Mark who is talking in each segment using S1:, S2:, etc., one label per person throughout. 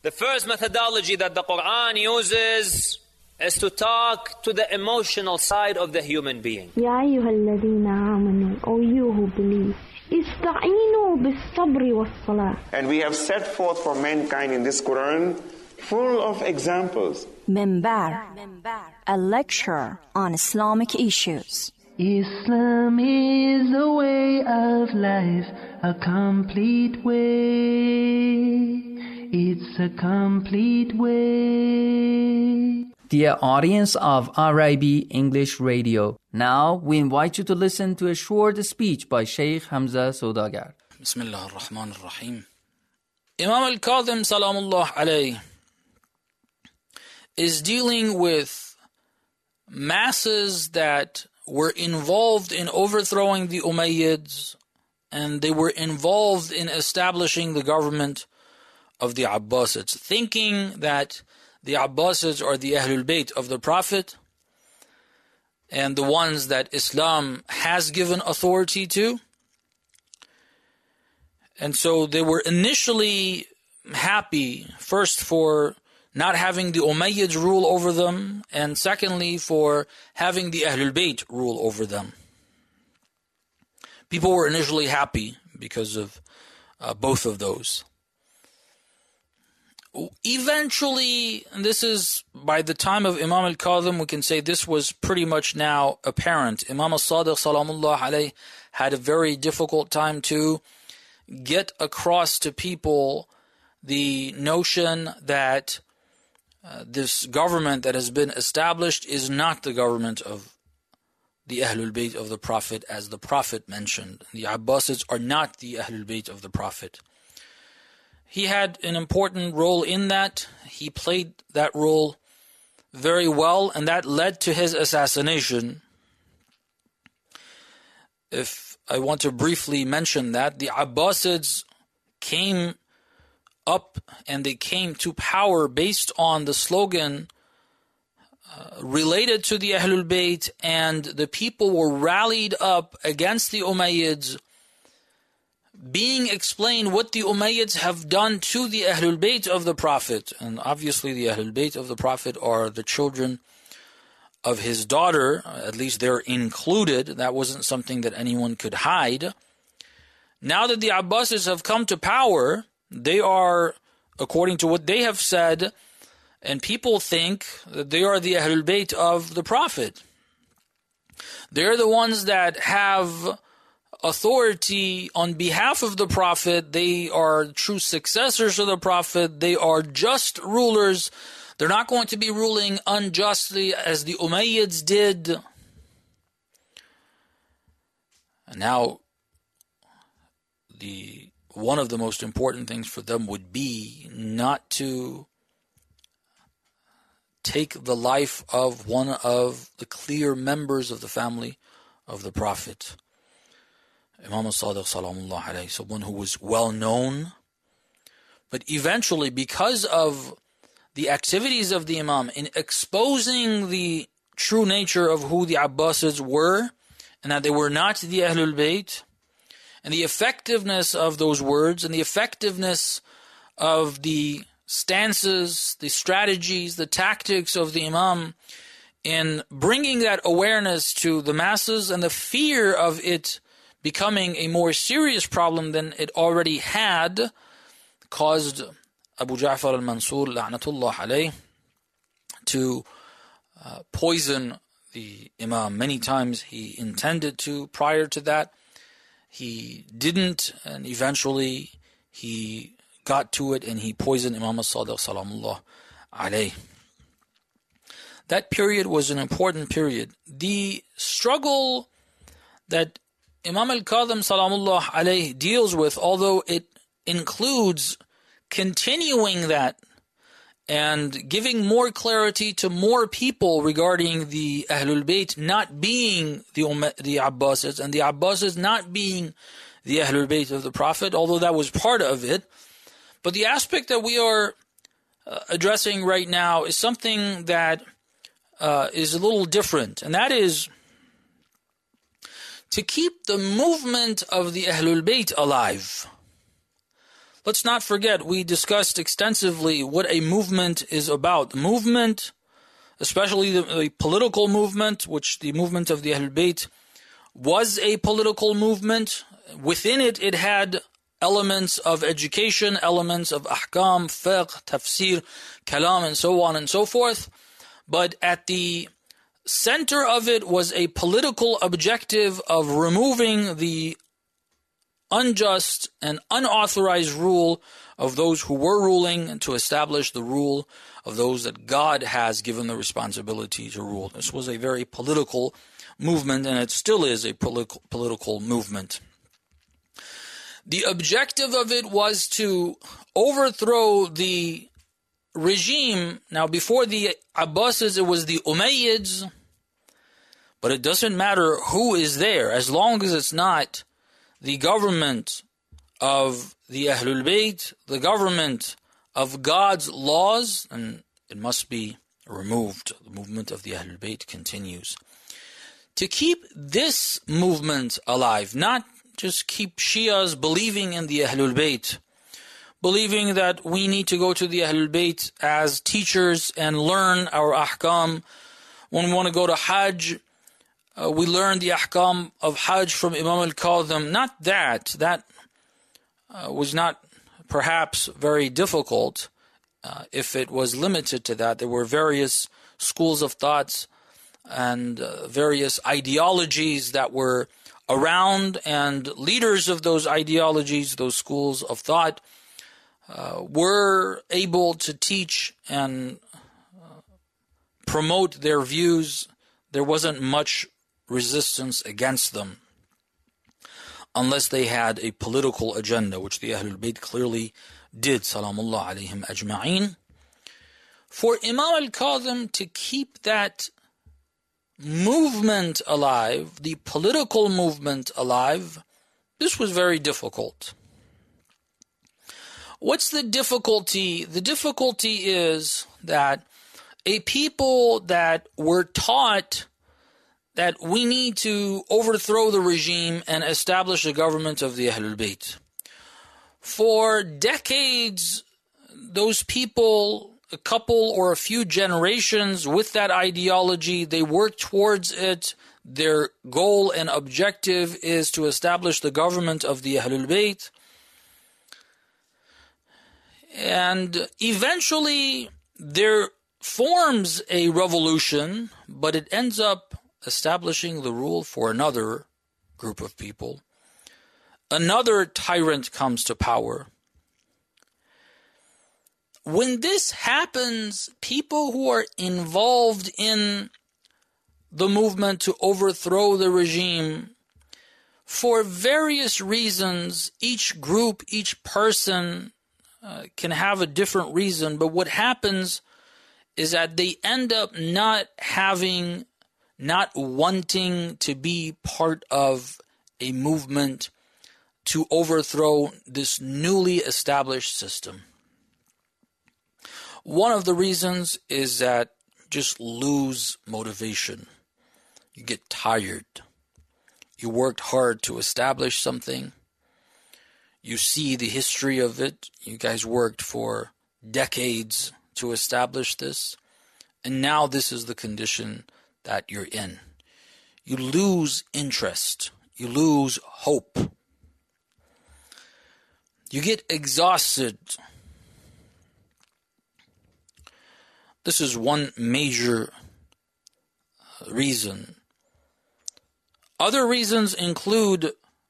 S1: The first methodology that the Quran uses is to talk to the emotional side of the human being.
S2: يا أيها الذين آمنوا, O you who believe, استعينوا بالصبر والصلاة.
S3: And we have set forth for mankind in this Quran full of examples.
S4: Minbar, a lecture on Islamic issues.
S5: Islam is a way of life, a complete way. It's a complete way.
S6: Dear audience of RIB English Radio, now we invite you to listen to a short speech by Sheikh Hamza Saudagar.
S7: Bismillah ar-Rahman ar-Rahim. Imam al-Kadhim salamullah alayh is dealing with masses that were involved in overthrowing the Umayyads, and they were involved in establishing the government of the Abbasids, thinking that the Abbasids are the Ahlul Bayt of the Prophet and the ones that Islam has given authority to. And so they were initially happy, first for not having the Umayyads rule over them, and secondly for having the Ahlul Bayt rule over them. People were initially happy because of both of those. Eventually, and this is by the time of Imam al-Kadhim, we can say this was pretty much now apparent. Imam al-Sadiq salamullah alayh had a very difficult time to get across to people the notion that this government that has been established is not the government of the Ahlul Bayt of the Prophet, as the Prophet mentioned. The Abbasids are not the Ahlul Bayt of the Prophet. He had an important role in that. He played that role very well, and that led to his assassination. If I want to briefly mention that, the Abbasids came up and they came to power based on the slogan related to the Ahlul Bayt, and the people were rallied up against the Umayyads, being explained what the Umayyads have done to the Ahlul Bayt of the Prophet. And obviously the Ahlul Bayt of the Prophet are the children of his daughter, at least they're included. That wasn't something that anyone could hide. Now that the Abbasids have come to power, they are, according to what they have said, and people think that they are the Ahlul Bayt of the Prophet. They're the ones that have authority on behalf of the Prophet. They are true successors of the Prophet. They are just rulers. They're not going to be ruling unjustly as the Umayyads did. And now, one of the most important things for them would be not to take the life of one of the clear members of the family of the Prophet. Imam al-Sadiq salamullah alayhi, someone who was well known, but eventually, because of the activities of the Imam in exposing the true nature of who the Abbasids were, and that they were not the Ahlul Bayt, and the effectiveness of those words, and the effectiveness of the stances, the strategies, the tactics of the Imam in bringing that awareness to the masses, and the fear of it becoming a more serious problem than it already had, caused Abu Ja'far al-Mansur la'natullah alayh to poison the Imam. Many times he intended to prior to that. He didn't, and eventually he got to it and he poisoned Imam al-Sadiq salamullah alayh. That period was an important period. The struggle that Imam al-Kadhim salamullah alayh deals with, although it includes continuing that and giving more clarity to more people regarding the Ahlul Bayt not being the Abbasids, and the Abbasids not being the Ahlul Bayt of the Prophet, although that was part of it. But the aspect that we are addressing right now is something that is a little different, and that is to keep the movement of the Ahlul Bayt alive. let's not forget, we discussed extensively what a movement is about. The movement, especially the political movement, which the movement of the Ahlul Bayt was a political movement. Within it, it had elements of education, elements of ahkam, fiqh, tafsir, kalam, and so on and so forth. But at the center of it was a political objective of removing the unjust and unauthorized rule of those who were ruling and to establish the rule of those that God has given the responsibility to rule. This was a very political movement, and it still is a political movement. The objective of it was to overthrow the regime. Now, before the Abbasids, it was the Umayyads, but it doesn't matter who is there, as long as it's not the government of the Ahlul Bayt, the government of God's laws, and it must be removed. The movement of the Ahlul Bayt continues. To keep this movement alive, not just keep Shias believing in the Ahlul Bayt, believing that we need to go to the Ahlul Bayt as teachers and learn our ahkam. When we want to go to Hajj, we learn the ahkam of Hajj from Imam al-Kadhim. Not that. That was not perhaps very difficult if it was limited to that. There were various schools of thoughts and various ideologies that were around, and leaders of those ideologies, those schools of thought, were able to teach and promote their views. There wasn't much resistance against them unless they had a political agenda, which the Ahlul Bayt clearly did, salamullah alayhim ajma'in. For Imam al-Kadhim to keep that movement alive, the political movement alive, this was very difficult. What's the difficulty? The difficulty is that a people that were taught that we need to overthrow the regime and establish a government of the Ahlul Bayt. For decades, those people, a couple or a few generations with that ideology, they work towards it. Their goal and objective is to establish the government of the Ahlul Bayt. And eventually there forms a revolution, but it ends up establishing the rule for another group of people. Another tyrant comes to power. When this happens, people who are involved in the movement to overthrow the regime, for various reasons, each group, each person can have a different reason, but what happens is that they end up not wanting to be part of a movement to overthrow this newly established system. One of the reasons is that just lose motivation. You get tired. You worked hard to establish something. You see the history of it. You guys worked for decades to establish this. And now this is the condition that you're in. You lose interest. You lose hope. You get exhausted. This is one major reason. Other reasons include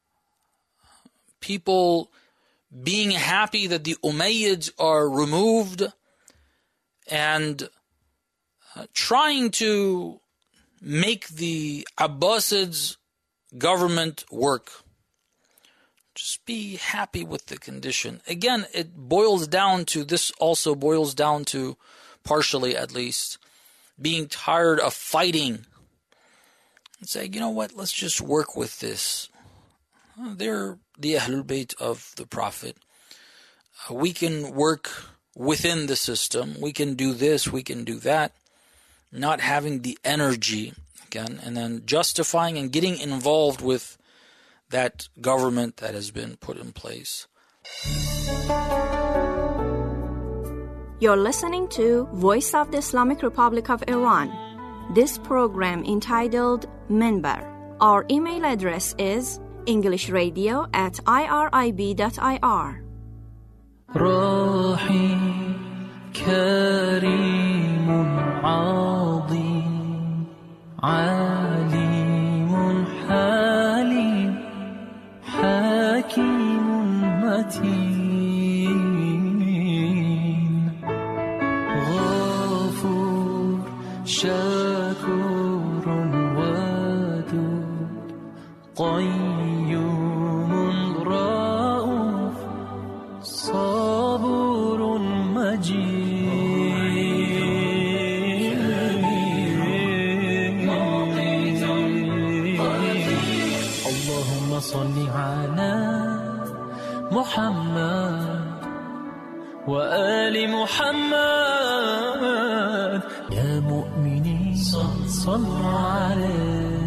S7: people being happy that the Umayyads are removed and trying to make the Abbasids government work. Just be happy with the condition. Again, it boils down to, this also boils down to, partially at least, being tired of fighting. And say, you know what, let's just work with this. They're the Ahlul Bayt of the Prophet. We can work within the system. We can do this, we can do that. Not having the energy, again, and then justifying and getting involved with that government that has been put in place.
S4: You're listening to Voice of the Islamic Republic of Iran. This program entitled Minbar. Our email address is englishradio@irib.ir.
S5: روحي كريم عظيم عليم حليم حكيم متين غفور شكور ودود قيوم رؤوف صبور مجيد اللهم صل على محمد وآل محمد يا مؤمنين صلوا عليه